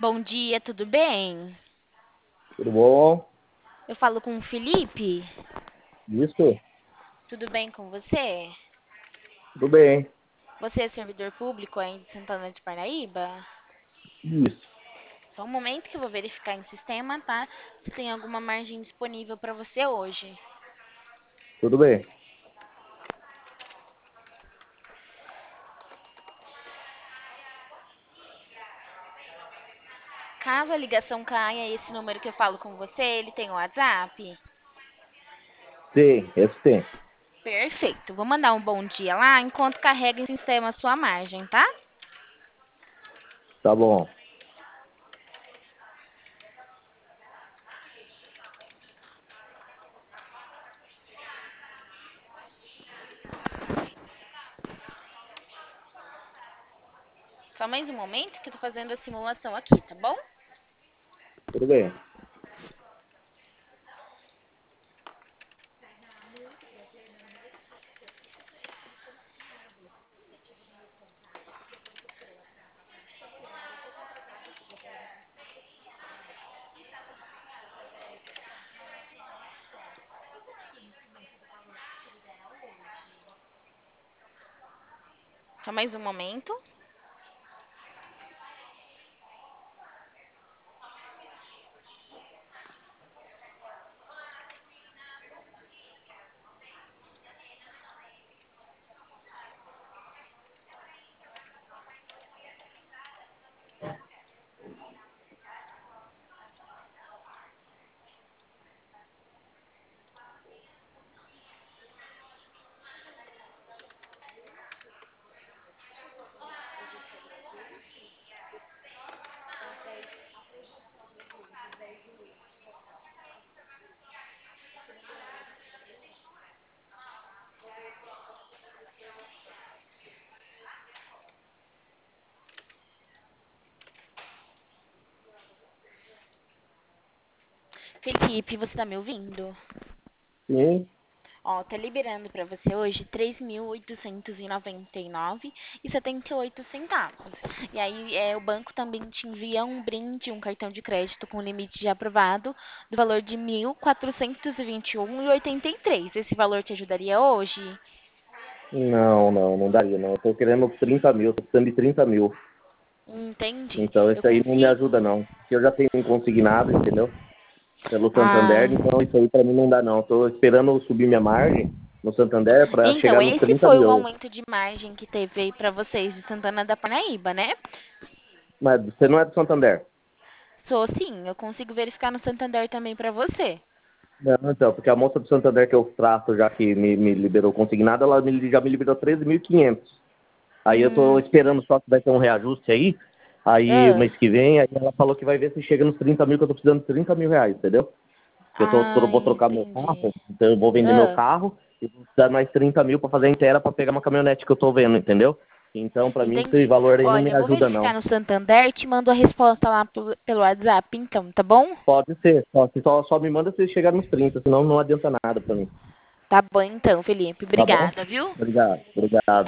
Bom dia, tudo bem? Tudo bom? Eu falo com o Felipe. Isso? Tudo bem com você? Tudo bem. Você é servidor público aí de Santana de Parnaíba? Isso. Só um momento que eu vou verificar em sistema, tá? Se tem alguma margem disponível para você hoje. Tudo bem. Caso a ligação caia, esse número que eu falo com você, ele tem o WhatsApp? Tem, esse tem. Perfeito. Vou mandar um bom dia lá enquanto carrega em sistema a sua margem, tá? Tá bom. Só mais um momento que eu tô fazendo a simulação aqui, tá bom? Tudo bem. Só mais um momento. Felipe, você tá me ouvindo? Sim. Ó, tá liberando pra você hoje 3.899,78 centavos. E aí, o banco também te envia um brinde, um cartão de crédito com limite já aprovado, do valor de 1.421,83. Esse valor te ajudaria hoje? Não daria, não. Eu tô querendo 30 mil, tô precisando de 30 mil. Entendi. Então Eu isso aí não me consigo. ajuda, não. Porque eu já tenho um consignado, entendeu? Pelo Ah, Santander, então isso aí pra mim não dá, não. Eu tô esperando subir minha margem no Santander pra então, chegar nos esse 30 foi o mil. aumento de margem que teve aí pra vocês de Santana da Parnaíba, né? Mas você não é do Santander? Sou sim, eu consigo verificar no Santander também pra você. Não, então, porque a moça do Santander que eu trato já que me liberou consignado, já me liberou 13.500. Aí eu tô Hum, esperando só que vai ter um reajuste aí ah, mês que vem, aí ela falou que vai ver se chega nos 30 mil, que eu tô precisando de 30 mil reais, entendeu? Porque vou trocar meu entendi. carro, então eu vou vender meu Ah, carro e vou precisar de mais 30 mil pra fazer a inteira pra pegar uma caminhonete que eu tô vendo, entendeu? Então, pra mim, esse entendi. valor aí não Olha, me eu vou ajuda, verificar não. no Santander e te mando a resposta lá pelo WhatsApp, então, tá bom? Pode ser, só me manda se chegar nos 30, senão não adianta nada pra mim. Tá bom então, Felipe. Tá bom? Obrigada, viu? Obrigado, obrigado.